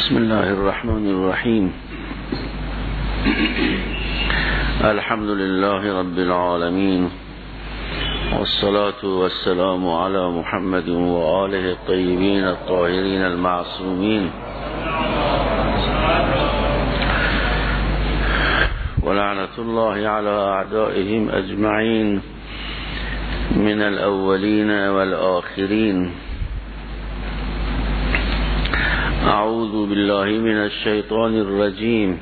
بسم الله الرحمن الرحيم. الحمد لله رب العالمين، والصلاة والسلام على محمد وآله الطيبين الطاهرين المعصومين، ولعنة الله على أعدائهم أجمعين من الأولين والآخرين. أعوذ بالله من الشيطان الرجيم.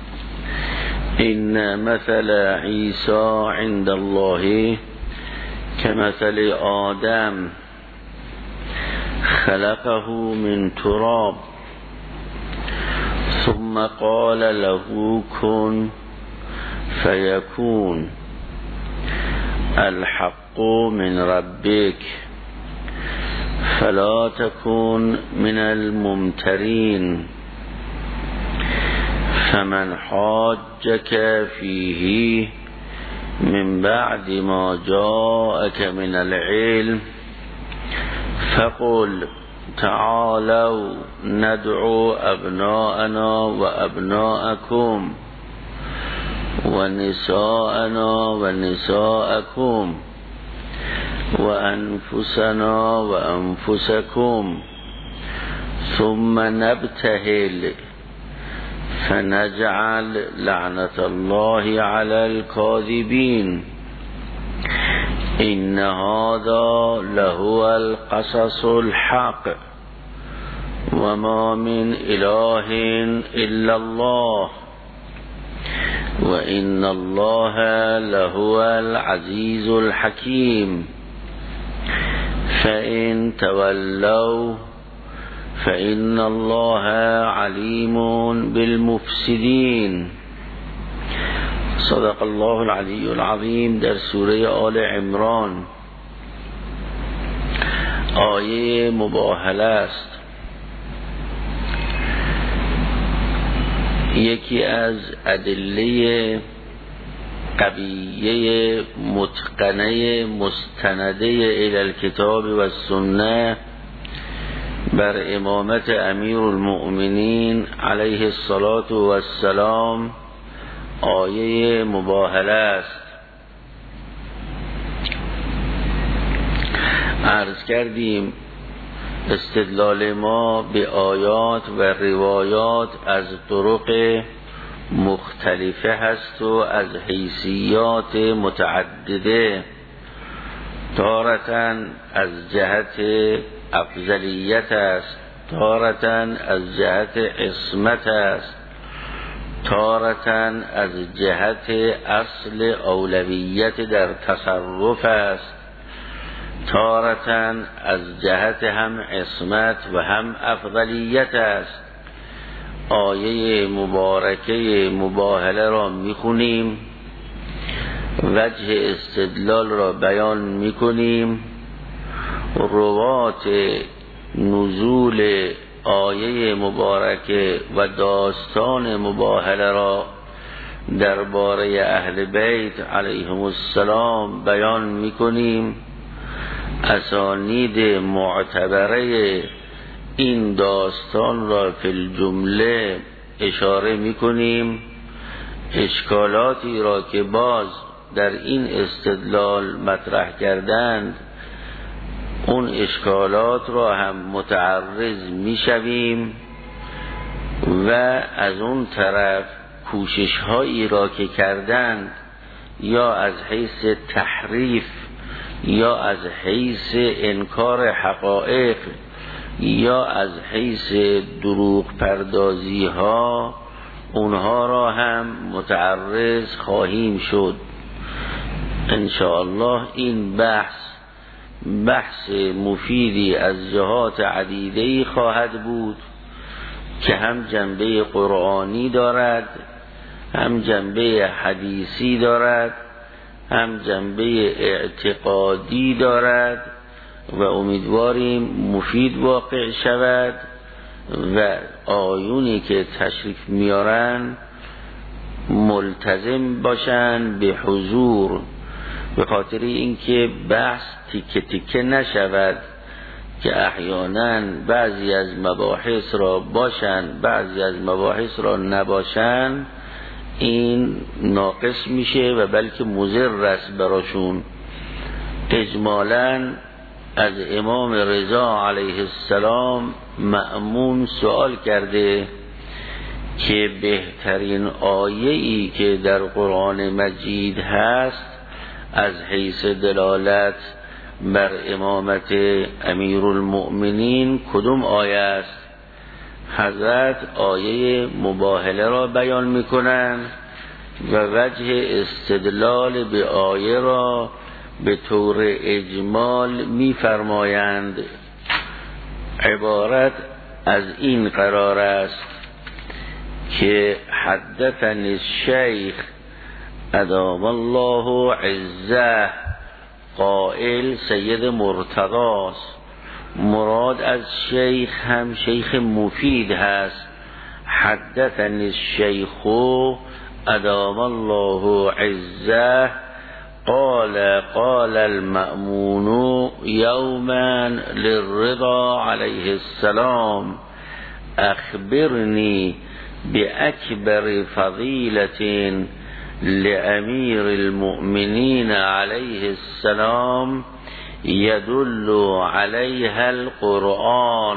إن مثل عيسى عند الله كمثل آدم خلقه من تراب ثم قال له كن فيكون. الحق من ربك فلا تكن من الممترين. فمن حاجك فيه من بعد ما جاءك من العلم فقل تعالوا ندعو أبناءنا وأبناءكم ونساءنا ونساءكم وأنفسنا وأنفسكم ثم نبتهل فنجعل لعنة الله على الكاذبين. إن هذا لهو القصص الحق وما من إله إلا الله وإن الله لهو العزيز الحكيم. فإن تولوا فإن الله عليم بالمفسدين. صدق الله العلی العظیم. در سوره آل عمران آیه مباهله است. یکی از ادله قویه متقنه مستنده الی الکتاب و سنه بر امامت امیر المؤمنین علیه الصلاة والسلام آیه مباهله است. عرض کردیم استدلال ما به آیات و روایات از طرق مختلفه هست و از حیثیات متعدده. تارةً از جهت افضلیت است، تارةً از جهت عصمت است، تارةً از جهت اصل اولویت در تصرف است، تارةً از جهت هم عصمت و هم افضلیت است. آیه مبارکه مباهله را میخونیم، وجه استدلال را بیان میکنیم، روات نزول آیه مبارکه و داستان مباهله را درباره اهل بیت علیهم السلام بیان میکنیم، اسانید معتبره این داستان را فی الجمله اشاره میکنیم، اشکالاتی را که باز در این استدلال مطرح کردند اون اشکالات را هم متعرض میشویم و از اون طرف کوشش هایی را که کردند یا از حیث تحریف یا از حیث انکار حقایق یا از حیث دروغ پردازی ها اونها را هم متعرض خواهیم شد. انشاءالله این بحث مفیدی از جهات عدیده‌ای خواهد بود که هم جنبه قرآنی دارد، هم جنبه حدیثی دارد، هم جنبه اعتقادی دارد و امیدواریم مفید واقع شود و آیونی که تشریف میارن ملتزم باشن به حضور، به خاطر اینکه بحث تیکه تیکه نشود که احیانا بعضی از مباحث را باشند بعضی از مباحث را نباشند، این ناقص میشه و بلکه مضر است براشون. اجمالاً از امام رضا علیه السلام مأمون سوال کرده که بهترین آیه‌ای که در قرآن مجید هست از حیث دلالت بر امامت امیرالمؤمنین کدوم آیه است؟ حضرت آیه مباهله را بیان میکنند و وجه استدلال به آیه را به طور اجمال میفرمایند. عبارت از این قرار است که حدثنی الشیخ ادام الله عزه، قائل سید مرتضاست. مراد از شیخ هم شیخ مفید هست. حدثنی الشیخ ادام الله عزه قال المأمون یوما للرضا علیه السلام اخبرنی بأکبر فضیلة لأمیر المؤمنین علیه السلام يدل عليها القرآن.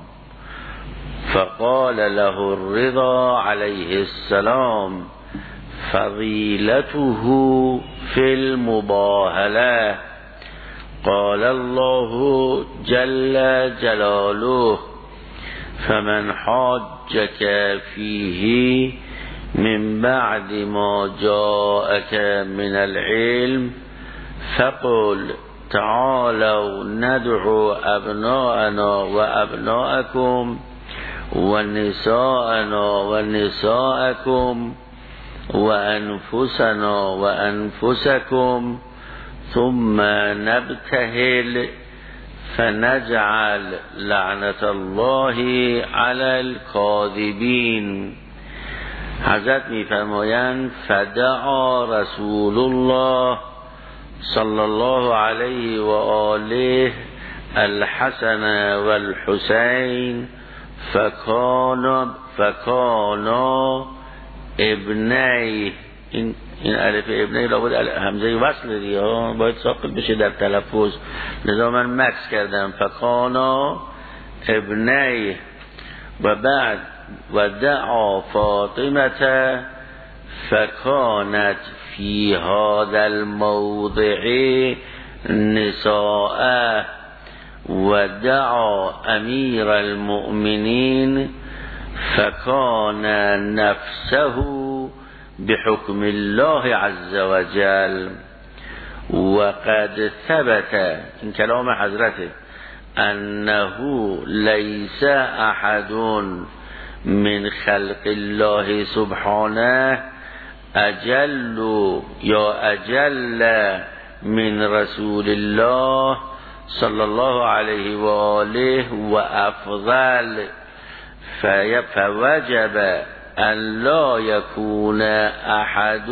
فقال له الرضا عليه السلام فضيلته في المباهلة. قال الله جل جلاله فمن حاجك فيه من بعد ما جاءك من العلم فقل تعالوا ندعو ابناءنا وابناءكم ونساءنا ونساءكم وانفسنا وانفسكم ثم نبتهل فنجعل لعنة الله على الكاذبين. حضرت میفرمایند فدعا رسول الله صلی الله علیه و آله الحسن والحسین فکانا ابنی. این الف ابنی لابد همزه وصل دیگه باید ساقط بشه در تلفظ، لذا من مکس کردم فکانا ابنی. و بعد و دعا فاطمه فکانت فی هذا الموضع نساء و دعا امیر المؤمنین فکان نفسه بحکم الله عز وجل. و قد ثبت، این کلام حضرته، انه لیس احد من خلق الله سبحانه اجل یا اجل من رسول الله صلی الله علیه و آله و افضل، فوجب ان لا يكون احد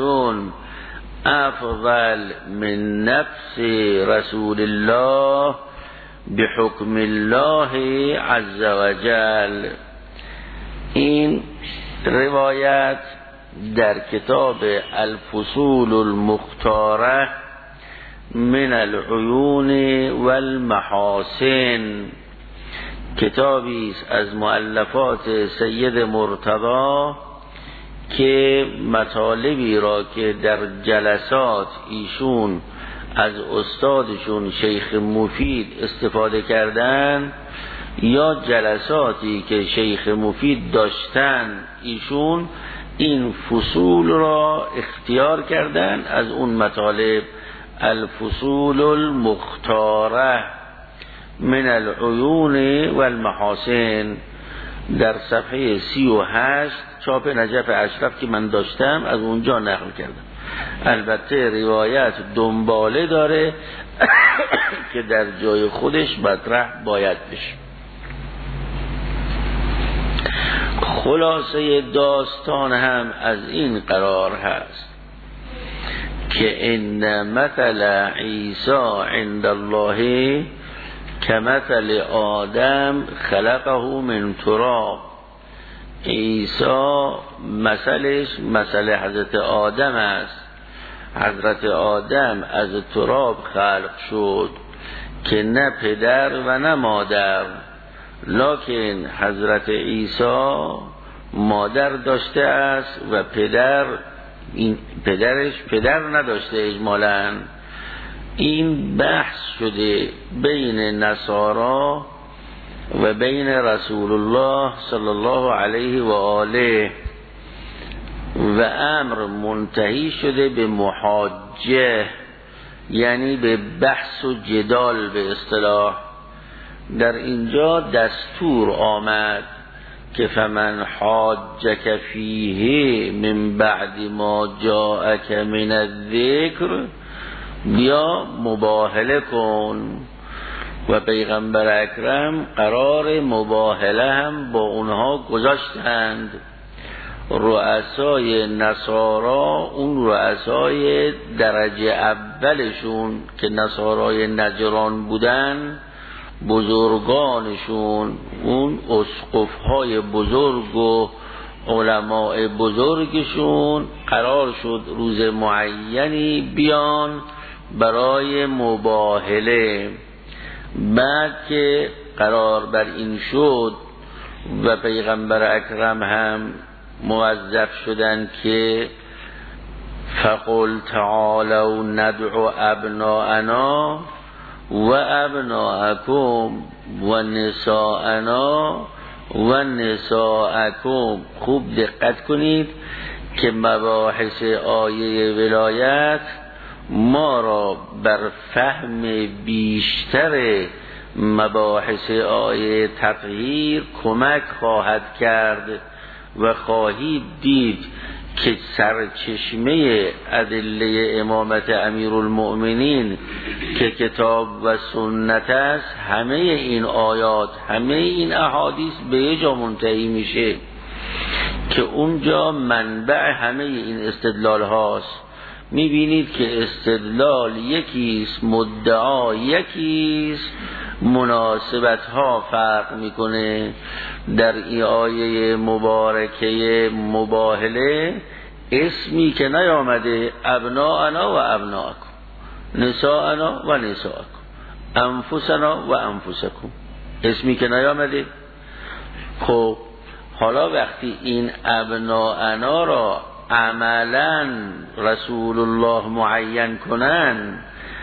افضل من نفس رسول الله بحکم الله عز وجل. این روایت در کتاب الفصول المختاره من العیون والمحاسن، کتابی است از مؤلفات سید مرتضی که مطالبی را که در جلسات ایشون از استادشون شیخ مفید استفاده کردن یا جلساتی که شیخ مفید داشتن ایشون، این فصول را اختیار کردن از اون مطالب. الفصول المختاره من العیون والمحاسن در صفحه 38 چاپ نجف اشرف که من داشتم از اونجا نقل کردم. البته روایت دنباله داره که در جای خودش مطرح باید بشه. خلاصه داستان هم از این قرار هست که ان مثل عیسی عند الله کمثل آدم خلقه من تراب. عیسی مثلش مثل حضرت آدم است. حضرت آدم از تراب خلق شد که نه پدر و نه مادر، لکن حضرت عیسی مادر داشته است و پدرش پدر نداشته اجمالاً. این بحث شده بین نصارا و بین رسول الله صلی الله علیه و آله و امر منتهی شده به محاجه، یعنی به بحث و جدال به اصطلاح. در اینجا دستور آمد که فمن حاجک فیه من بعد ما جاءک من الذکر، بیا مباهله کن. و پیغمبر اکرم قرار مباهله هم با اونها گذاشتند. رؤسای نصارا، اون رؤسای درجه اولشون که نصارای نجران بودن، بزرگانشون، اون اسقفهای بزرگ و علماء بزرگشون قرار شد روز معینی بیان برای مباهله. بعد که قرار بر این شد و پیغمبر اکرم هم موظف شدن که فقل تعالوا ندعو ابناءنا و ابناءکم و نساءنا و نساءکم. خوب دقت کنید که مباحث آیه ولایت ما را بر فهم بیشتر مباحث آیه تطهیر کمک خواهد کرد و خواهید دید که سرچشمه ادله امامت امیرالمؤمنین که کتاب و سنت است، همه این آیات، همه این احادیث به یه جا منتهی میشه که اونجا منبع همه این استدلال هاست. میبینید که استدلال یکیست، مدعا یکیست، مناسبت ها فرق میکنه. در این آیه مبارکه مباهله اسمی که نیامده ابناءنا و ابناءکم، نساءنا و نساءکم، انفسنا و انفسکم، اسمی که نیامده. خب حالا وقتی این ابناءنا را عملا رسول الله معین کنن،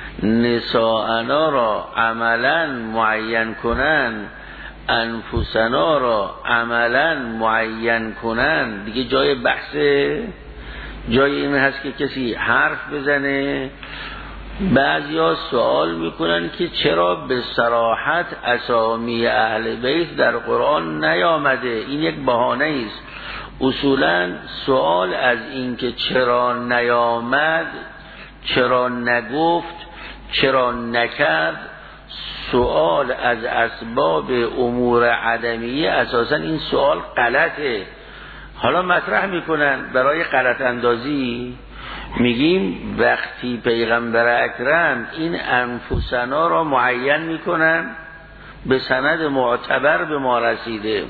نساءنا را عملا معین کنن، انفسنا را عملا معین کنن، دیگه جای بحثه، جای این هست که کسی حرف بزنه. بعضیا سوال میکنن که چرا به صراحت اسامی اهل بیت در قرآن نیامده؟ این یک بهانه است. اصولا سوال از این که چرا نیامد، چرا نگفت، چرا نکرد، سوال از اسباب امور عدمیه، اساسا این سوال غلطه. حالا مطرح میکنن برای غلط اندازی، میگیم وقتی پیغمبر اکرم این انفسنا را معین میکنن، به سند معتبر به ما رسیده،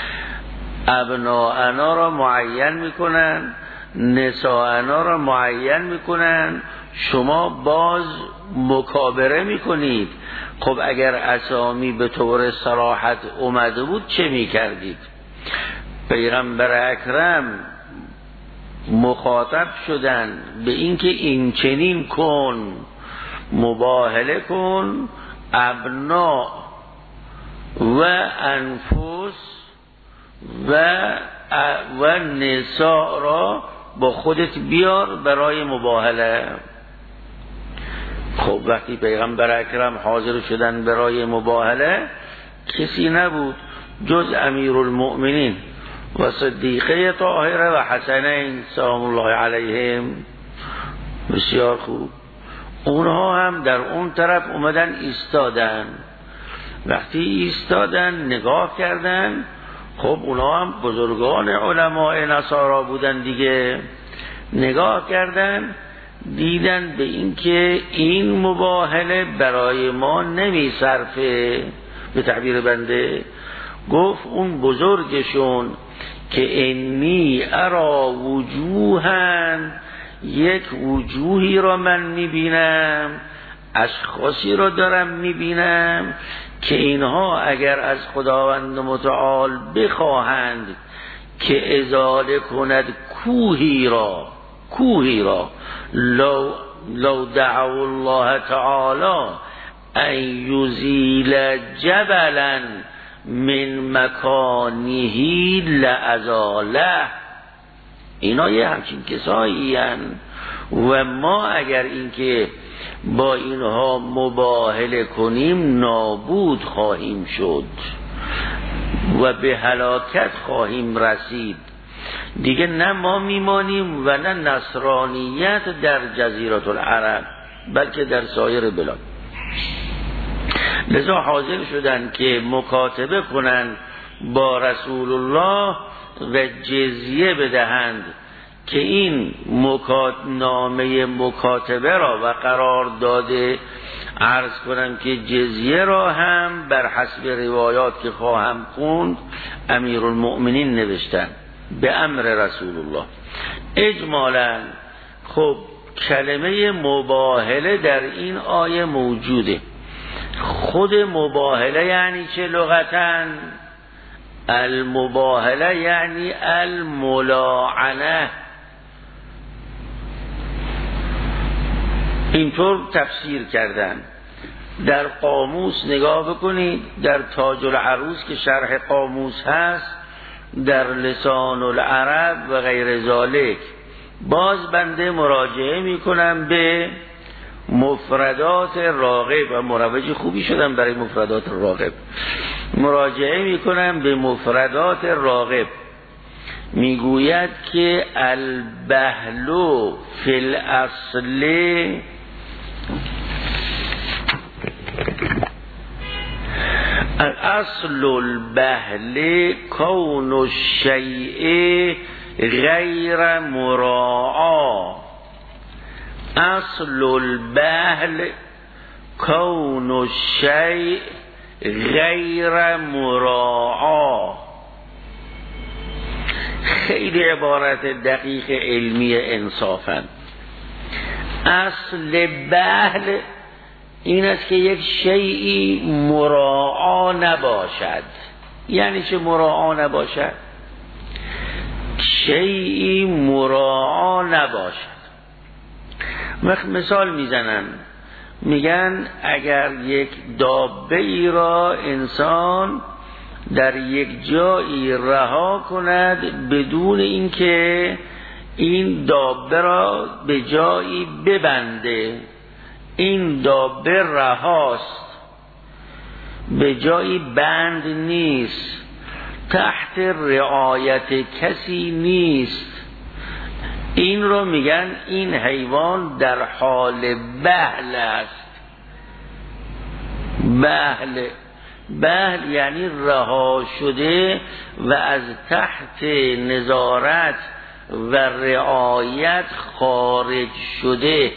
ابناءنا را معین میکنن، نساءنا را معین میکنن، شما باز مکابره میکنید. خب اگر اسامی به طور صراحت اومده بود چه میکردید؟ پیغمبر اکرم مخاطب شدن به اینکه این چنین کن، مباهله کن، ابنا و انفس و نساء را با خودت بیار برای مباهله. خب وقتی پیغمبر اکرم حاضر شدن برای مباهله، کسی نبود جز امیرالمؤمنین و صدیقه طاهره و حسنین سلام الله علیهم. بسیار خوب. اونها هم در اون طرف اومدن ایستادن. وقتی ایستادن نگاه کردن، خب اونها هم بزرگان علماء نصارا بودن دیگه، نگاه کردن دیدن به این که این مباهله برای ما نمی صرفه، به تعبیر بنده گفت اون بزرگشون که انی ارا وجوهن، یک وجوهی را من میبینم، اشخاصی را دارم میبینم که اینها اگر از خداوند متعال بخواهند که ازاله کند کوهی را لو دعوا الله تعالی ان یزیل جبلا من مکانه لازاله، اینا یه همچین کسایی هستند و ما اگر اینکه با اینها مباهله کنیم نابود خواهیم شد و به هلاکت خواهیم رسید. دیگه نه ما میمانیم و نه نصرانیت در جزیره العرب بلکه در سایر بلاد. لذا حاضر شدن که مکاتبه کنند با رسول الله و جزیه بدهند که این نامه مکاتبه را و قرار داده عرض کنم که جزیه را هم بر حسب روایات که خواهم خوند امیرالمؤمنین نوشتن به امر رسول الله. اجمالا خب کلمه مباهله در این آیه موجوده. خود مباهله یعنی چه لغتاً؟ المباهله یعنی الملاعنه. اینطور تفسیر کردن. در قاموس نگاه بکنید، در تاج العروس که شرح قاموس هست، در لسان العرب و غیر ذالک، باز بنده مراجعه میکنم به مفردات راغب و مروج خوبی شدم برای مفردات راغب. مراجعه میکنم به مفردات راغب، میگوید که البهلو فی الاصل اصل البهل کون الشیء غیر مراعا. اصل البهل کون الشیء غیر مراعا. خیلی عبارت دقیق علمی انصافا. اصل بهل این است که یک شیئی مراعا نباشد. یعنی چه مراعا نباشد؟ شیئی مراعا نباشد. مثال میزنن، میگن اگر یک دابه ای را انسان در یک جایی رها کند بدون اینکه این دابه را به جایی ببنده، این دابه رهاست، به جایی بند نیست، تحت رعایت کسی نیست، این رو میگن این حیوان در حال بهل است. بهل یعنی رها شده و از تحت نظارت و رعایت خارج شده.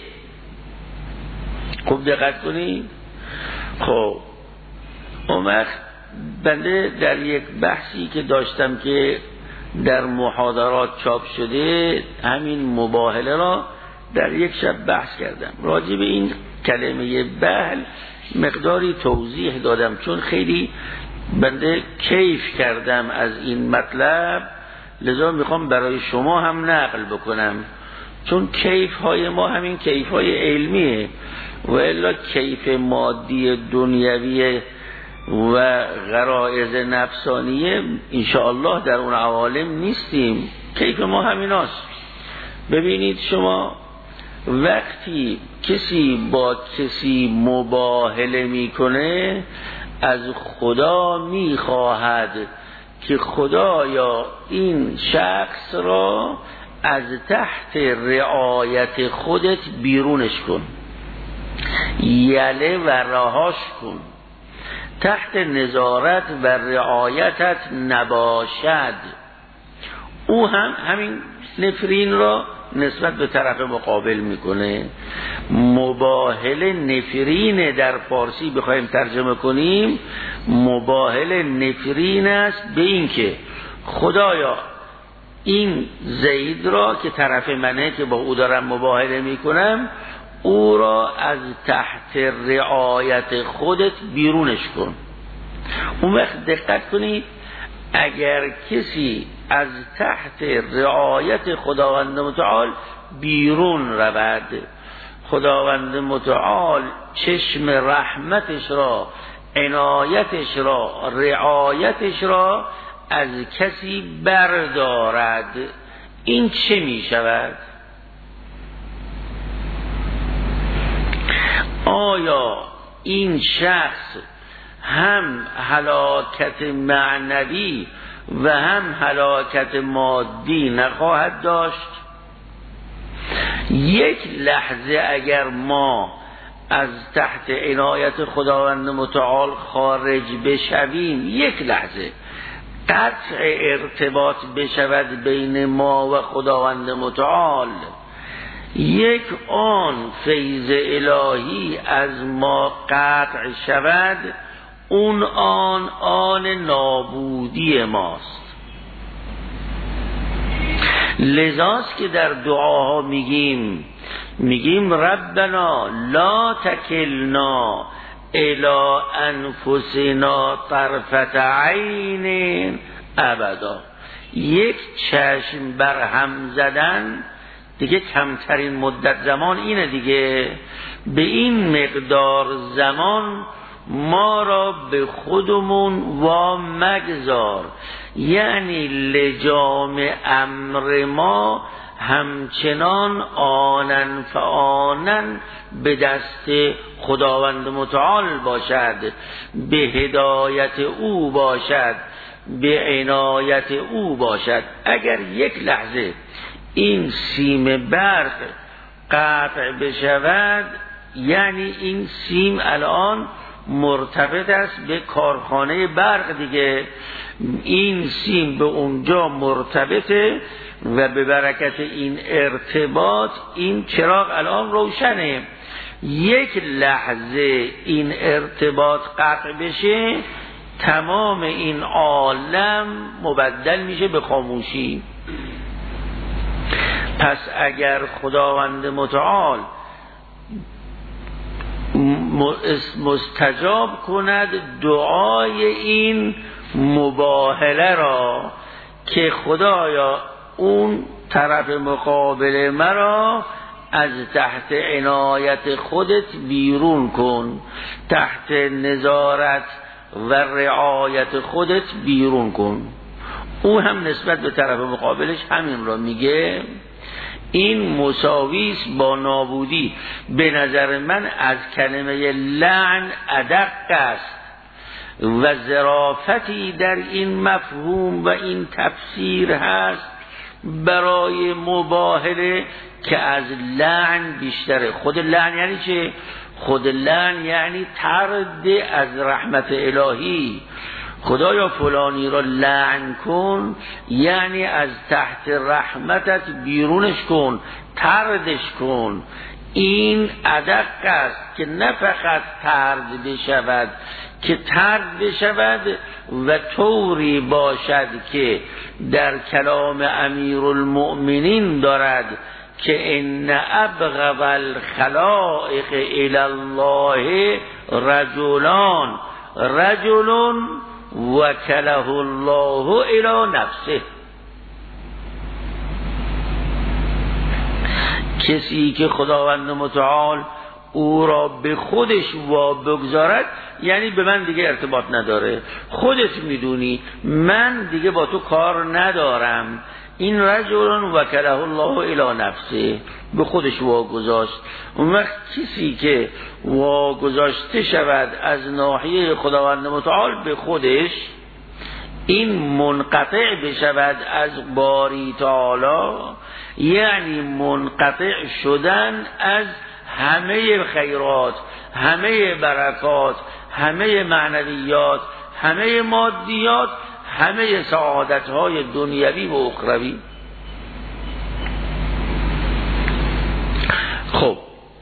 خوب دقت کنید. خب اون وقت بنده در یک بحثی که داشتم که در محاضرات چاپ شده، همین مباهله را در یک شب بحث کردم. راجع به این کلمه بهل مقداری توضیح دادم، چون خیلی بنده کیف کردم از این مطلب، لذا میخوام برای شما هم نقل بکنم، چون کیف های ما همین کیف های علمیه و الا کیف مادی دنیوی و غرایز نفسانیه انشاءالله در اون عوالم نیستیم. کیف ما همیناست. ببینید شما وقتی کسی با کسی مباهله میکنه، از خدا میخواهد که خدایا این شخص را از تحت رعایت خودت بیرونش کن، یله و رهاش کن، تحت نظارت و رعایتت نباشد. او هم همین نفرین را نسبت به طرف مقابل میکنه. مباهله نفرین در فارسی بخوایم ترجمه کنیم، مباهله نفرین است به این که خدایا این زید را که طرف منه که با او دارم مباهله میکنم، او را از تحت رعایت خودت بیرونش کن. اون وقت دقت کنید، اگر کسی از تحت رعایت خداوند متعال بیرون رود، خداوند متعال چشم رحمتش را، عنایتش را، رعایتش را از کسی بردارد، این چه می شود؟ آیا این شخص هم هلاکت معنوی و هم هلاکت مادی نخواهد داشت؟ یک لحظه اگر ما از تحت عنایت خداوند متعال خارج بشویم، یک لحظه قطع ارتباط بشود بین ما و خداوند متعال، یک آن فیض الهی از ما قطع شود، اون آن نابودی ماست. لذاست که در دعاها میگیم ربنا لا تکلنا الی انفسنا طرفت عین ابدا. یک چشم بر هم زدن دیگه کمترین مدت زمان اینه دیگه، به این مقدار زمان ما را به خودمون وا مگذار. یعنی لجام امر ما همچنان آنن فآنن به دست خداوند متعال باشد، به هدایت او باشد، به عنایت او باشد. اگر یک لحظه این سیم برق قطع بشود، یعنی این سیم الان مرتبط است به کارخانه برق دیگه، این سیم به اونجا مرتبطه و به برکت این ارتباط این چراغ الان روشنه. یک لحظه این ارتباط قطع بشه، تمام این عالم مبدل میشه به خاموشی. پس اگر خداوند متعال مستجاب کند دعای این مباهله را که خدایا اون طرف مقابل مرا از تحت عنایت خودت بیرون کن، تحت نظارت و رعایت خودت بیرون کن، او هم نسبت به طرف مقابلش همین را میگه. این مساویس با نابودی. به نظر من از کلمه لعن ادق است و ظرافتی در این مفهوم و این تفسیر هست برای مباهله که از لعن بیشتره. خود لعن یعنی چه؟ خود لعن یعنی طرد از رحمت الهی. خدایا فلانی را لعن کن، یعنی از تحت رحمتت بیرونش کن، طردش کن. این ادق است که نه فقط طرد بشود، که طرد بشود و طوری باشد که در کلام امیرالمؤمنین دارد که ان ابغض الخلائق الی الله رجلان، رجل وکله الله الی نفسه. کسی که خداوند متعال او را به خودش وا بگذارد، یعنی به من دیگه ارتباط نداره، خودت میدونی من دیگه با تو کار ندارم. این رجل وکله الله الی نفسه، به خودش واگذاشت. اون وقت کسی که واگذاشته شود از ناحیه خداوند متعال به خودش، این منقطع بشود از باری تعالی، یعنی منقطع شدن از همه خیرات، همه برکات، همه معنویات، همه مادیات، همه سعادت‌های دنیوی و اخروی.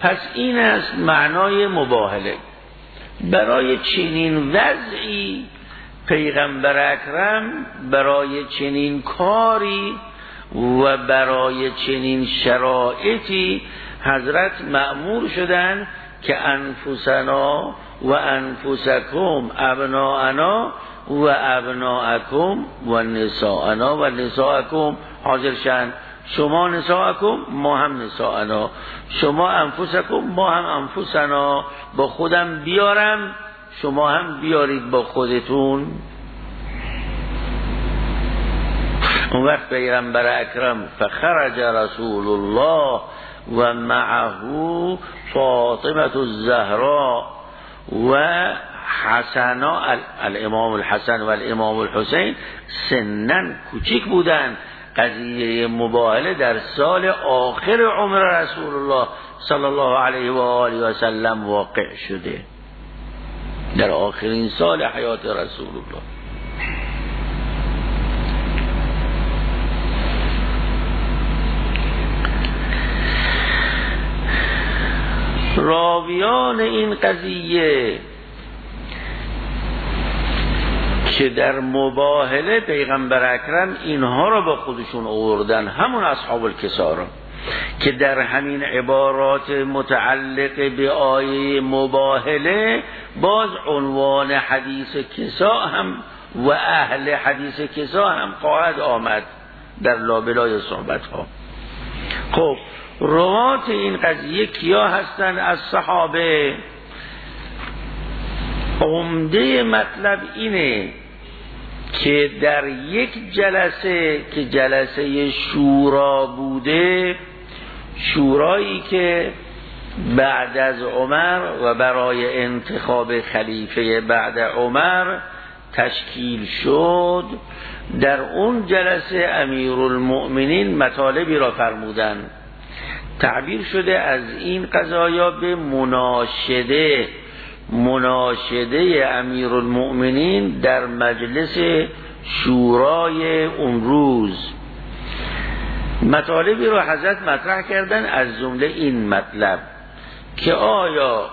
پس این است معنای مباهله. برای چنین وضعی پیغمبر اکرم برای چنین کاری و برای چنین شرایطی حضرت مأمور شدن که انفسنا و انفسکم ابناءنا و ابناءکم و نساءنا و نساءکم حاضر شن. شما نساءکم ما هم نساءنا، شما انفسکم ما هم انفسنا، با خودم بیارم شما هم بیارید با خودتون. اون وقت پیغمبر اکرم فخرج رسول الله و معه فاطمه الزهراء و حسنا، الامام الحسن و الامام الحسین سنن کوچک بودن. قضیه مباهله در سال آخر عمر رسول الله صلی الله علیه و آله و سلم واقع شده، در آخرین سال حیات رسول الله. راویان این قضیه که در مباهله پیغمبر اکرم اینها را با خودشون آوردن، همون اصحاب الکسا را، که در همین عبارات متعلق به آیه مباهله باز عنوان حدیث کسا هم و اهل حدیث کسا هم خواهد آمد در لابلای صحبت ها. خب روات این قضیه کیا هستند از صحابه؟ عمده مطلب اینه که در یک جلسه که جلسه شورا بوده، شورایی که بعد از عمر و برای انتخاب خلیفه بعد عمر تشکیل شد، در اون جلسه امیرالمؤمنین مطالبی را فرمودند. تعبیر شده از این قضایا به مناشده امیرالمؤمنین در مجلس شورای اون روز. مطالبی را حضرت مطرح کردن، از جمله این مطلب که آیا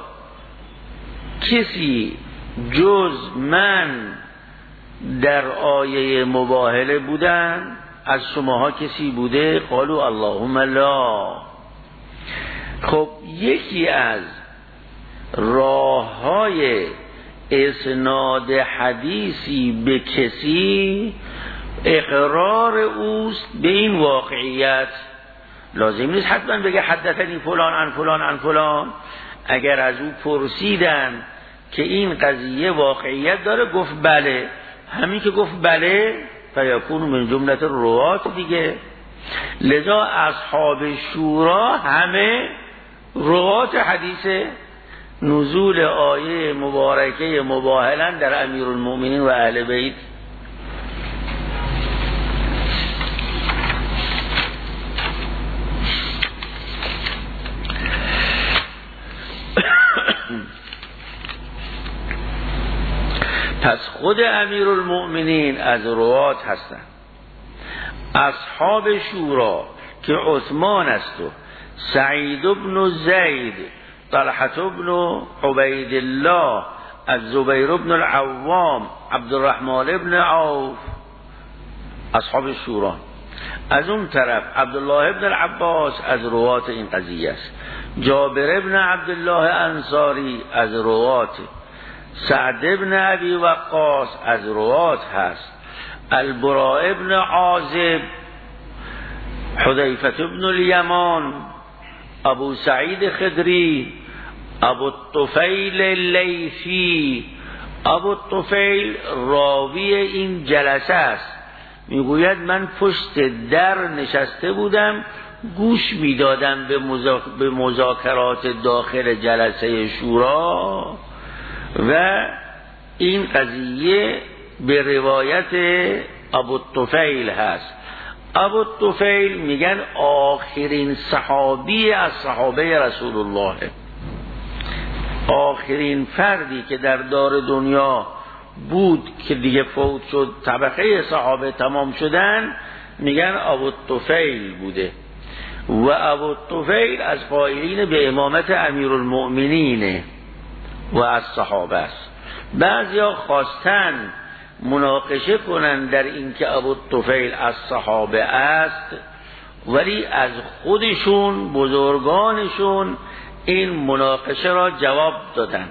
کسی جز من در آیه مباهله بودن؟ از شماها کسی بوده؟ قالوا اللهم لا. خب یکی از راه‌های اسناد حدیثی به کسی اقرار اوست به این واقعیت. لازم نیست حتما بگه حدثنی فلان عن فلان عن فلان. اگر از او پرسیدن که این قضیه واقعیت داره، گفت بله. همین که گفت بله فیکون من جمله روات دیگه. لذا اصحاب شورا همه روات حدیث نزول آیه مبارکه مباهلا در امیرالمؤمنین و اهل بیت. پس خود امیرالمؤمنین از روات هستند. اصحاب شورا که عثمان است و سعید بن زید، طلحة بن عبید الله، الزبیر بن العوام، عبدالرحمن بن عوف، اصحاب شورا. از اون طرف عبدالله بن العباس از روات این قضیه است. جابر بن عبدالله انصاری از روات. سعد بن ابی وقاص از روات هست. البراء بن عازب، حذیفه بن الیمان، ابو سعید خدری، ابو الطفیل لیثی. ابو الطفیل راوی این جلسه است، میگوید من پشت در نشسته بودم، گوش میدادم به مذاکرات داخل جلسه شورا و این قضیه به روایت ابو الطفیل هست. ابو الطفیل میگن آخرین صحابی از صحابه رسول الله، آخرین فردی که در دار دنیا بود که دیگه فوت شد، طبقه صحابه تمام شدن، میگن ابو الطفیل بوده. و ابو الطفیل از قائلین به امامت امیرالمؤمنین و از صحابه است. بعضیا خواستن مناقشه کنن در این که ابو الطفیل از صحابه است، ولی از خودشون بزرگانشون این مناقشه را جواب دادن.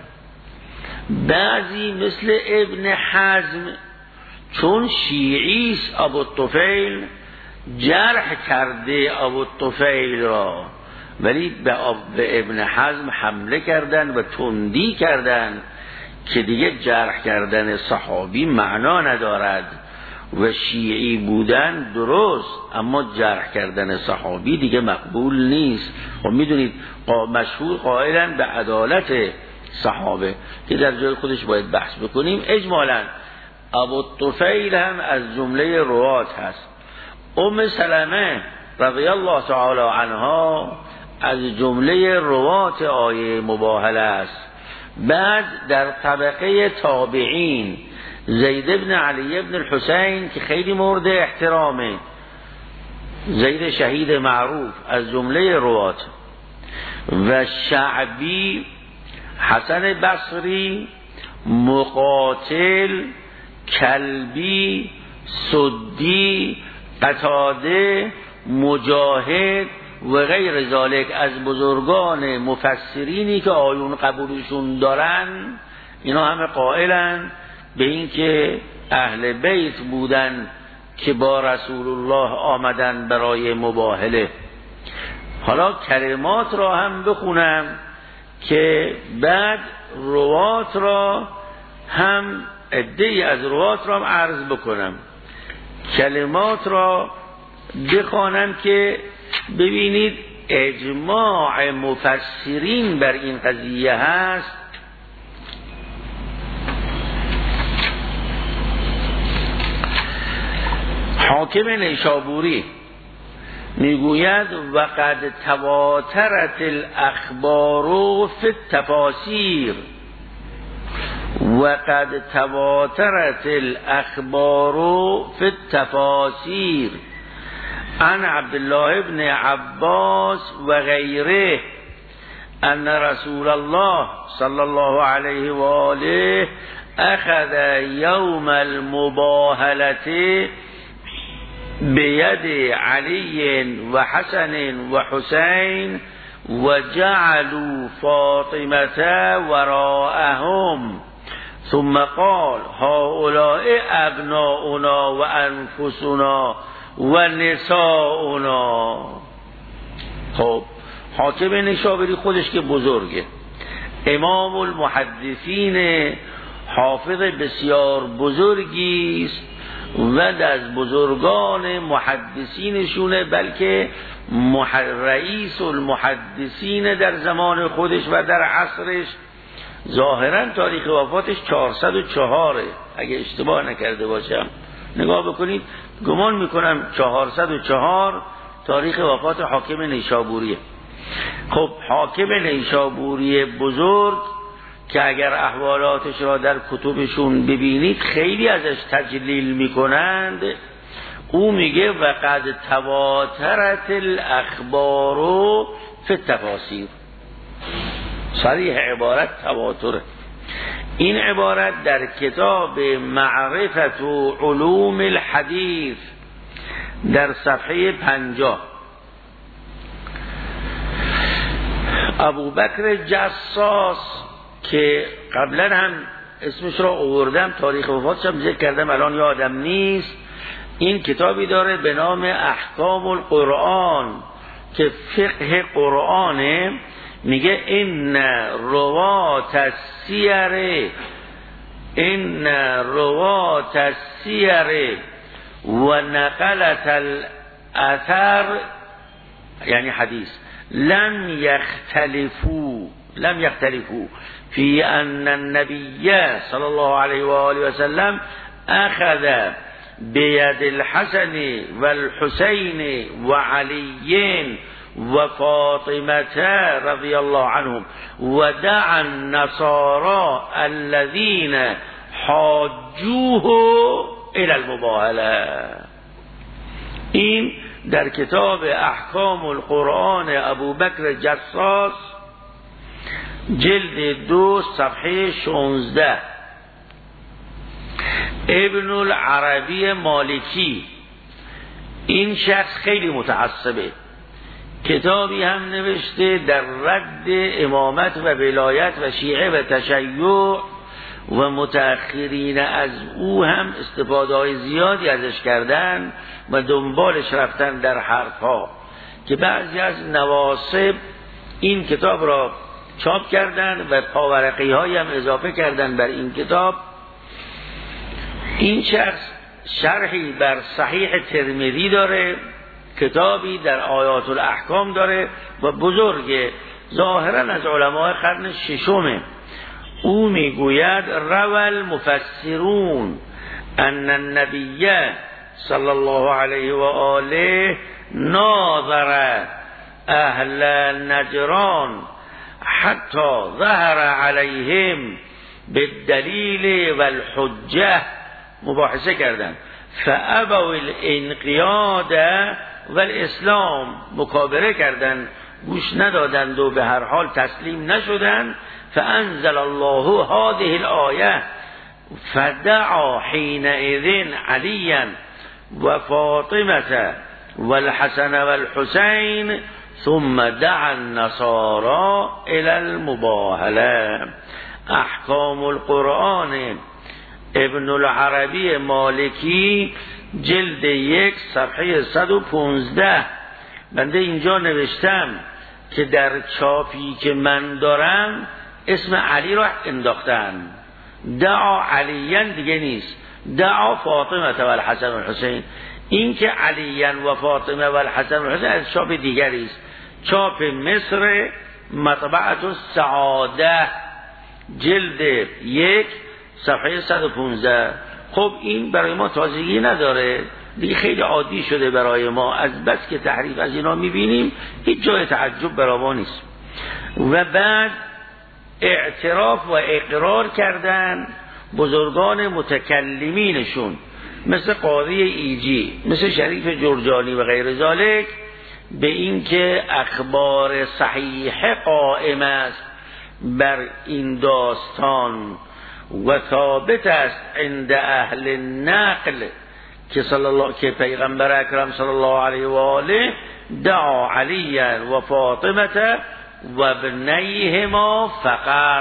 بعضی مثل ابن حزم چون شیعیست ابو الطفیل جرح کرده ابو الطفیل را، ولی به ابن حزم حمله کردن و تندی کردن که دیگه جرح کردن صحابی معنا ندارد و شیعی بودن درست، اما جرح کردن صحابی دیگه مقبول نیست. و میدونید مشهور قائلن به عدالت صحابه که در جای خودش باید بحث بکنیم. اجمالا ابو الطفیل هم از جمله روات هست. ام سلمه رضی الله تعالی عنها از جمله روات آیه مباهله است. بعد در طبقه تابعین زید ابن علی ابن الحسین که خیلی مورد احترامه، زید شهید معروف، از جمله روات، و شعبی، حسن بصری، مقاتل، کلبی، سدی، قتاده، مجاهد و غیر ذالک از بزرگان مفسرینی که آیون قبولشون دارن، اینا همه قائلن به این که اهل بیت بودن که با رسول الله آمدن برای مباهله. حالا کلمات را هم بخونم که بعد روات را هم عده‌ای از روات را هم عرض بکنم. کلمات را بخوانم که ببینید اجماع مفسرین بر این قضیه هست. حاکم نیشابوری میگوید وقد تواترت الاخبار فی التفاسیر، وقد تواترت الاخبار فی التفاسیر عن عبدالله ابن عباس و غیره ان رسول الله صلی الله علیه و آله اخذ یوم المباهله بید علی و حسن و حسین و جعلوا فاطمه وراءهم ثم قال هؤلاء ابناؤنا و انفسنا و نساؤنا. خب حاکم نیشابوری خودش که بزرگه، امام المحدثین، حافظ بسیار بزرگی است و از بزرگان محدثینشونه، بلکه رئیس المحدثین در زمان خودش و در عصرش. ظاهرا تاریخ وفاتش 404 اگه اشتباه نکرده باشم، نگاه بکنید، گمان میکنم 404 تاریخ وفات حاکم نیشابوریه. خب حاکم نیشابوری بزرگ که اگر احوالاتش را در کتبشون ببینید خیلی ازش تجلیل میکنند، او میگه وقد تواترت الاخبار فی التفاسیر. صریح عبارت تواتره. این عبارت در کتاب معرفت و علوم الحدیث در صفحه 50 ابوبکر جساس که قبلا هم اسمش را آوردم، تاریخ وفاتش هم ذکر کردم، الان یادم نیست، این کتابی داره به نام احکام القرآن که فقه قرآنه. میگه این روات السیر و نقلت الاثر، یعنی حدیث، لم یختلفو فی ان النبی صلی الله علیه و آله و سلم اخذ بید الحسن و الحسین و علی و فاطمه رضی الله عنهم و دعا النصارى الذين حاجوه الى المباهله. این در کتاب احکام القرآن ابوبکر جصاص جلد 2 صفحه 16 ابن العربی مالکی، این شخص خیلی متعصبه، کتابی هم نوشته در رد امامت و ولایت و شیعه و تشیع و متأخرین از او هم استفاده های زیادی ازش کردن و دنبالش رفتن در حرفها که بعضی از نواصب این کتاب را چاپ کردن و پاورقی های هم اضافه کردن بر این کتاب. این شخص شرحی بر صحیح ترمذی داره، کتابی در آیات الاحکام داره و بزرگه، ظاهرا از علماء قرن ششمه. او میگوید روال مفسرون ان النبی صلی الله علیه و آله ناظر اهل نجران حتی ظهر علیهم بالدلیل والحجه، مباحثه کردن، فابوا الانقیاد والاسلام، مکابره کردن، گوش ندادند و به هر حال تسلیم نشدند. فانزل الله هذه الآیه فدعا حینئذ علیا و فاطمه والحسن والحسین ثم دعا النصارى الى المباهله. احکام القرآن ابن العربی مالکی جلد 1 صفحه 115. بنده اینجا نوشتم که در چاپی که من دارم اسم علی را انداختن، دعا علیین دیگه نیست، دعا فاطمه و الحسن و الحسین. این که علیین و فاطمه و الحسن و الحسین از چاپ دیگری است، چاپ مصر، مطبعت السعاده جلد 1 صفحه 115. خب این برای ما تازگی نداره دیگه، خیلی عادی شده برای ما، از بس که تحریف از اینا میبینیم هیچ جای تعجب برای ما نیست. و بعد اعتراف و اقرار کردن بزرگان متکلمینشون مثل قاضی ایجی، مثل شریف جرجانی و غیر ذالک، به این که اخبار صحیح قائم است بر این داستان و ثابت است عند اهل نقل که پیغمبر اکرم صلی الله علیه و آله دعا علی و فاطمه و ابنیهما فقط.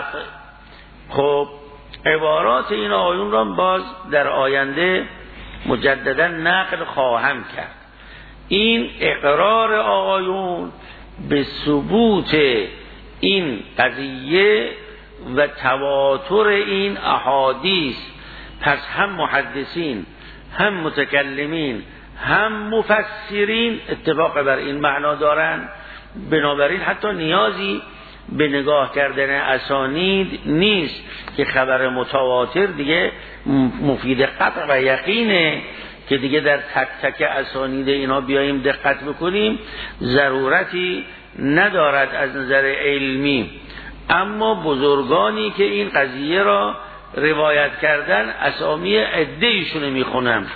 خب عبارات این آیون را باز در آینده مجددا نقل خواهم کرد. این اقرار آیون به ثبوت این قضیه و تواتر این احادیث، پس هم محدثین هم متکلمین هم مفسرین اتفاق بر این معنا دارن. بنابراین حتی نیازی به نگاه کردن اسانید نیست که خبر متواتر دیگه مفید قطع و یقینه که دیگه در تک تک اسانید اینا بیاییم دقت بکنیم، ضرورتی ندارد از نظر علمی. اما بزرگانی که این قضیه را روایت کردن اسامی عده ایشونه میخونم.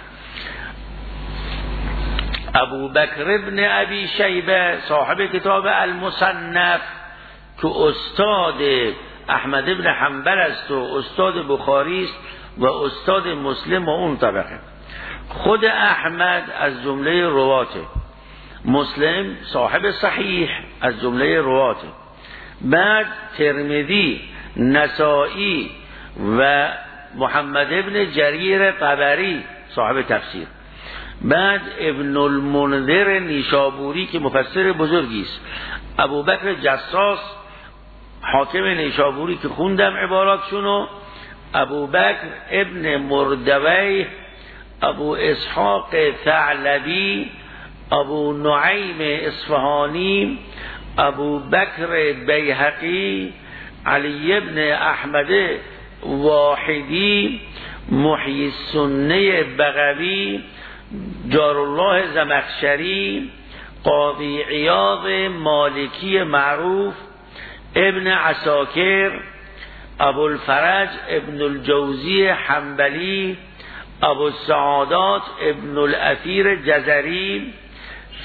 ابوبکر ابن ابی شیبه صاحب کتاب المصنف که استاد احمد ابن حنبل است و استاد بخاری است و استاد مسلم و اون طبقه. خود احمد از جمله رواته، مسلم صاحب صحیح از جمله رواته، بعد ترمذی، نسائی و محمد ابن جریر طبری صاحب تفسیر، بعد ابن المنذر نیشابوری که مفسر بزرگی است، ابوبکر جصاص حاکم نیشابوری که خوندم عباراتشونو، ابوبکر ابن مردوی، ابو اسحاق ثعلبی، ابو نعیم اصفهانی، ابو بکر بیهقی، علی ابن احمد واحدی، محیی السنه بغوی، جارالله زمخشری، قاضی عیاض مالکی معروف، ابن عساکر، ابو الفرج ابن الجوزی حنبلی، ابو السعادات ابن الاثیر جزری،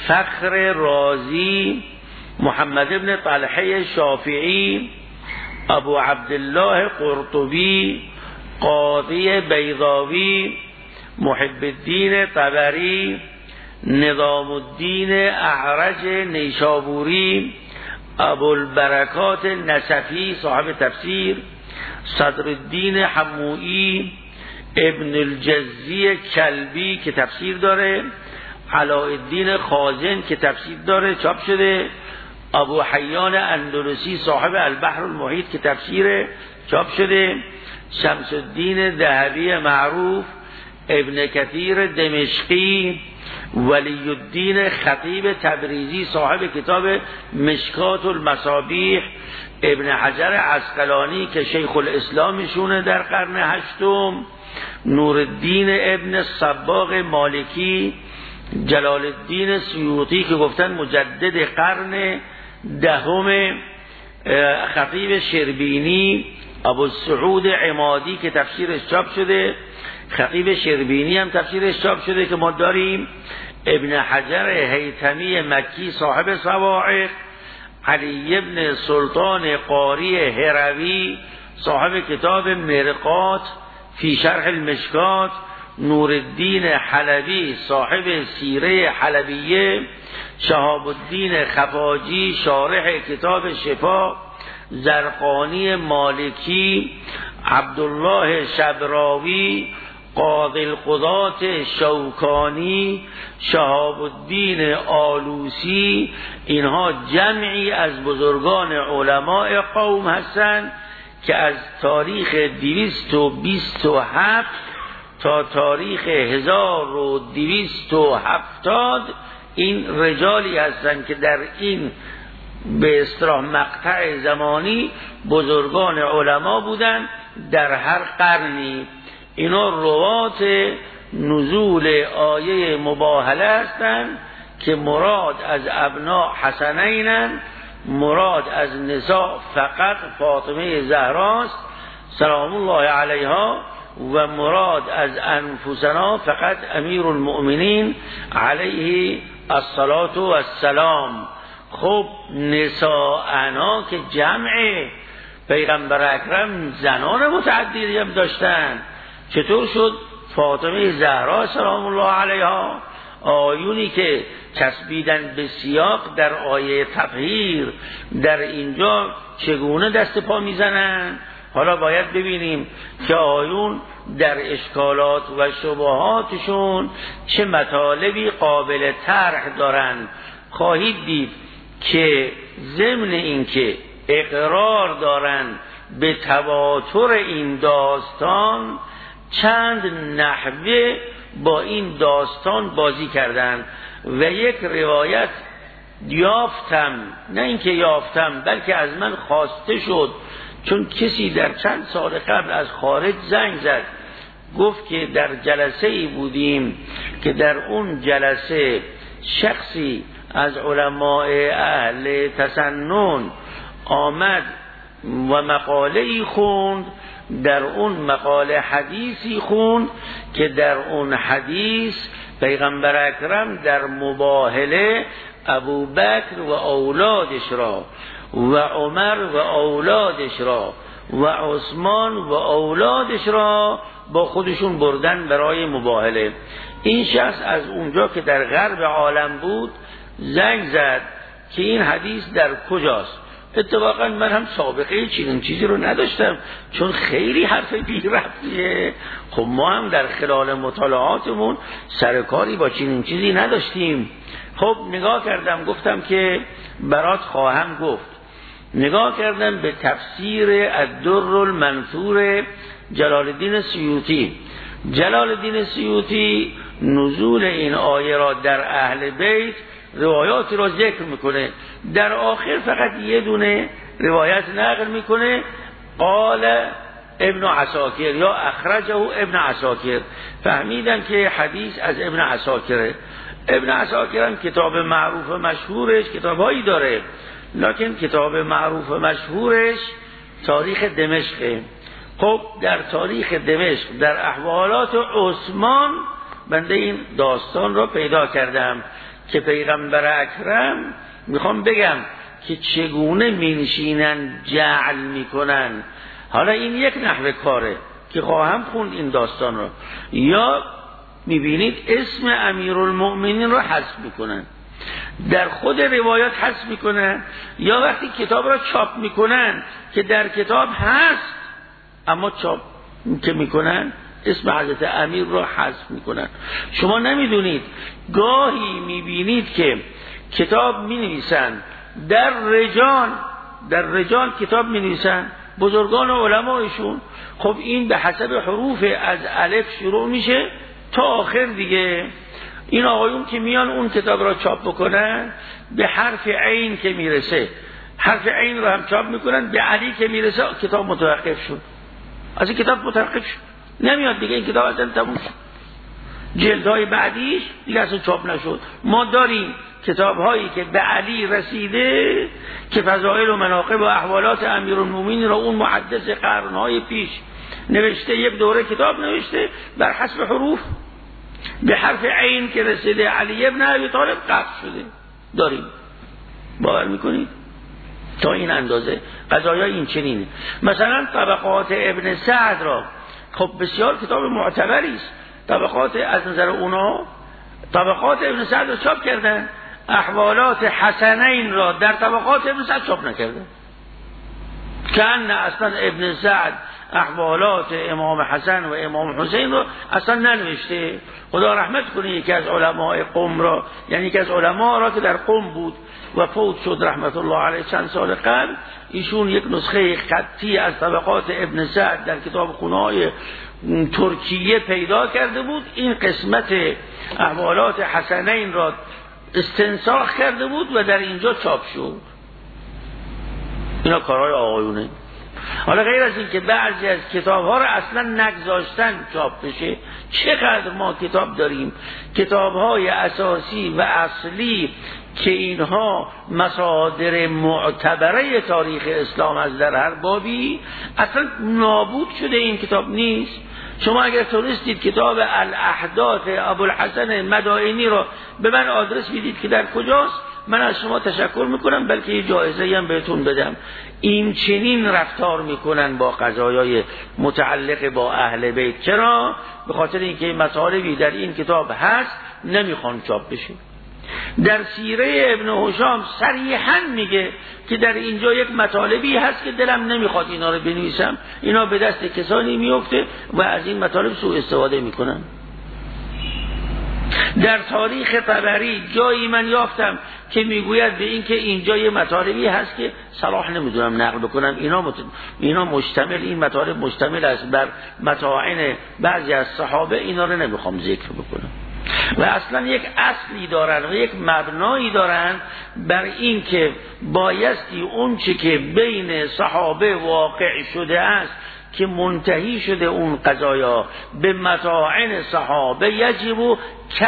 فخر رازی، محمد ابن طلحه شافعی، ابو عبدالله قرطبی، قاضی بیضاوی، محب الدین طبری، نظام الدین اعرج نیشابوری، ابو البرکات نسفی صاحب تفسیر، صدر الدین حموئی، ابن الجزی کلبی که تفسیر داره، علاءالدین خازن که تفسیر داره چاپ شده، ابو حیان اندلسی صاحب البحر المحیط که تفسیر چاپ شده، شمس الدین ذهبی معروف، ابن کثیر دمشقی، ولی الدین خطیب تبریزی صاحب کتاب مشکات المصابیح، ابن حجر عسقلانی که شیخ الاسلامشونه در قرن هشتم، نور الدین ابن الصباغ مالکی، جلال الدین سیوطی که گفتن مجدد قرن دهم، خطیب شربینی، ابو سعود عمادی که تفسیرش چاپ شده، خطیب شربینی هم تفسیرش چاپ شده که ما داریم، ابن حجر هیثمی مکی صاحب صواعق، علی ابن سلطان قاری هروی صاحب کتاب مرقات فی شرح المشکات، نور الدین حلبی صاحب سیره حلبیه، شهاب الدین خفاجی شارح کتاب شفا، زرقانی مالکی، عبدالله شبراوی، قاضی القضات شوکانی، شهاب الدین آلوسی، اینها جمعی از بزرگان علماء قوم هستند که از تاریخ 227 تا تاریخ 1270 این رجالی هستند که در این به اصطلاح مقطع زمانی بزرگان علما بودند در هر قرنی. اینا روات نزول آیه مباهله هستند که مراد از ابناء حسنینن، مراد از نساء فقط فاطمه زهراست سلام الله علیها، و مراد از انفسنا فقط امیر المؤمنین علیه الصلاة و السلام. خب نساءنا که جمع پیغمبر اکرم زنان متعددی هم داشتن، چطور شد فاطمه زهرا سلام الله علیها آیونی که چسبیدن به سیاق در آیه تطهیر در اینجا چگونه دست پا میزنن؟ حالا باید ببینیم که آیون در اشکالات و شبهاتشون چه مطالبی قابل طرح دارن. خواهید دید که ضمن اینکه اقرار دارن به تواتر این داستان، چند نحوه با این داستان بازی کردن و یک روایت یافتم، نه اینکه یافتم بلکه از من خواسته شد، چون کسی در چند سال قبل از خارج زنگ زد گفت که در جلسه ای بودیم که در اون جلسه شخصی از علماء اهل تسنن آمد و مقاله ای خوند، در اون مقاله حدیثی خوند که در اون حدیث پیغمبر اکرم در مباهله ابوبکر و اولادش را و عمر و اولادش را و عثمان و اولادش را با خودشون بردن برای مباهله. این شخص از اونجا که در غرب عالم بود زنگ زد که این حدیث در کجاست. اتفاقا من هم سابقه چنین چیزی رو نداشتم، چون خیلی حرف بی ربطیه. خب ما هم در خلال مطالعاتمون سرکاری با چنین چیزی نداشتیم. خب نگاه کردم، گفتم که برات خواهم گفت. نگاه کردم به تفسیر الدر المنثور جلال الدین سیوطی. جلال الدین سیوطی نزول این آیه را در اهل بیت روایات را ذکر میکنه، در آخر فقط یه دونه روایت نقل میکنه، قال ابن عساکر یا اخرجه ابن عساکر. فهمیدن که حدیث از ابن عساکره. ابن عساکر هم کتاب معروف مشهورش کتابهایی داره، لکن کتاب معروف مشهورش تاریخ دمشقه. خب در تاریخ دمشق در احوالات عثمان بنده این داستان را پیدا کردم که پیغمبر اکرم میخوام بگم که چگونه مینشینن جعل میکنن. حالا این یک نحوه کاره که خواهم خوند این داستان رو. یا میبینید اسم امیرالمؤمنین رو حذف میکنن، در خود روایات حذف میکنن، یا وقتی کتاب را چاپ میکنن که در کتاب هست اما چاپ که میکنن اسم حضرت امیر را حذف میکنن. شما نمیدونید گاهی میبینید که کتاب مینویسن در رجال کتاب مینویسن بزرگان و علمایشون. خب این به حسب حروف از الف شروع میشه تا آخر دیگه. این آقایون که میان اون کتاب را چاپ بکنن به حرف عین که میرسه حرف عین را هم چاپ میکنن، به علی که میرسه کتاب متوقف شد، از این کتاب متوقف شد، نمیاد دیگه، این کتاب اصلا تموم شد، جلدهای بعدیش دیگه اصلا چاپ نشد. ما داریم کتاب هایی که به علی رسیده که فضائل و مناقب و احوالات امیرالمومنین را اون محدث قرنهای پیش نوشته، یک دوره کتاب نوشته بر حسب حروف، به حرف عین که رسیده علی ابن ابی طالب قطع شده. داریم، باور میکنید؟ تا این اندازه قضایا این چنینه. مثلا طبقات ابن سعد را، خب بسیار کتاب معتبری است، طبقات از نظر اونا طبقات ابن سعد را چاپ کردن، احوالات حسنین را در طبقات ابن سعد چاپ نکردن، که اصلا ابن سعد احوالات امام حسن و امام حسین رو اصلا ننوشته. خدا رحمت کنه یکی از علماء قم را، یعنی یکی از علما را که در قم بود و فوت شد رحمت الله علیه چند سال قبل، ایشون یک نسخه خطی از طبقات ابن سعد در کتاب خونه‌های ترکیه پیدا کرده بود، این قسمت احوالات حسنین را استنساخ کرده بود و در اینجا چاپ شد. اینا کارهای آقایونه. حالا غیر از این که بعضی از کتاب ها را اصلا نگذاشتن چاپ بشه، چقدر ما کتاب داریم، کتاب های اساسی و اصلی که اینها مصادر معتبره تاریخ اسلام از در هر بابی، اصلا نابود شده، این کتاب نیست. شما اگر تونستید کتاب الاحداث ابوالحسن مدائنی را به من آدرس میدید که در کجاست، من از شما تشکر میکنم، بلکه یه جایزه هم بهتون بدم. این چنین رفتار میکنن با قضایای متعلق با اهل بیت. چرا؟ به خاطر اینکه مطالبی در این کتاب هست نمیخوان چاپ بشه. در سیره ابن هشام صریحاً میگه که در اینجا یک مطالبی هست که دلم نمیخواد اینا رو بنویسم، اینا به دست کسانی میفته و از این مطالب سوء استفاده میکنن. در تاریخ طبری جایی من یافتم که میگوید به این که اینجا یه مطالبی هست که صلاح نمیدونم نقل بکنم، اینا مشتمل، این مطالب مشتمل است بر مطاعن بعضی از صحابه، اینا رو نمیخوام ذکر بکنم. و اصلا یک اصلی دارن و یک مبنایی دارن بر این که بایستی اون چه که بین صحابه واقع شده است که منتهی شده اون قضایا به مطاعن صحابه، یجب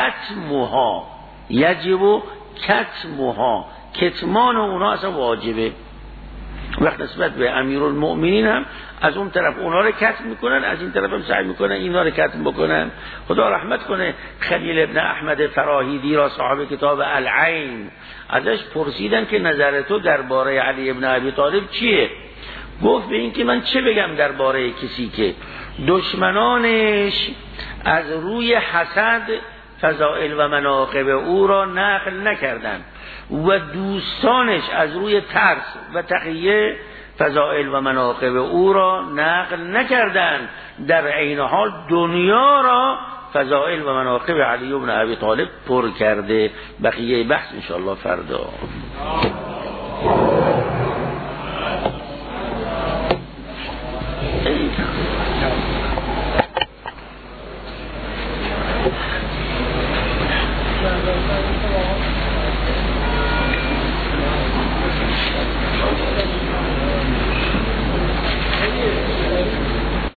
کتمها، کتمان اونها اصلا واجبه. وقت نسبت به امیرالمؤمنین هم از اون طرف اونها رو کتم میکنن، از این طرف هم سعی میکنن اینا رو کتم بکنن. خدا رحمت کنه خلیل ابن احمد فراهیدی را، صاحب کتاب العین، ازش پرسیدن که نظر تو درباره علی ابن ابی طالب چیه؟ گفت به این که من چه بگم درباره کسی که دشمنانش از روی حسد فضائل و مناقب او را نقل نکردند و دوستانش از روی ترس و تقیه فضائل و مناقب او را نقل نکردند، در عین حال دنیا را فضائل و مناقب علی بن ابی طالب پر کرده. بقیه بحث انشاءالله فردا.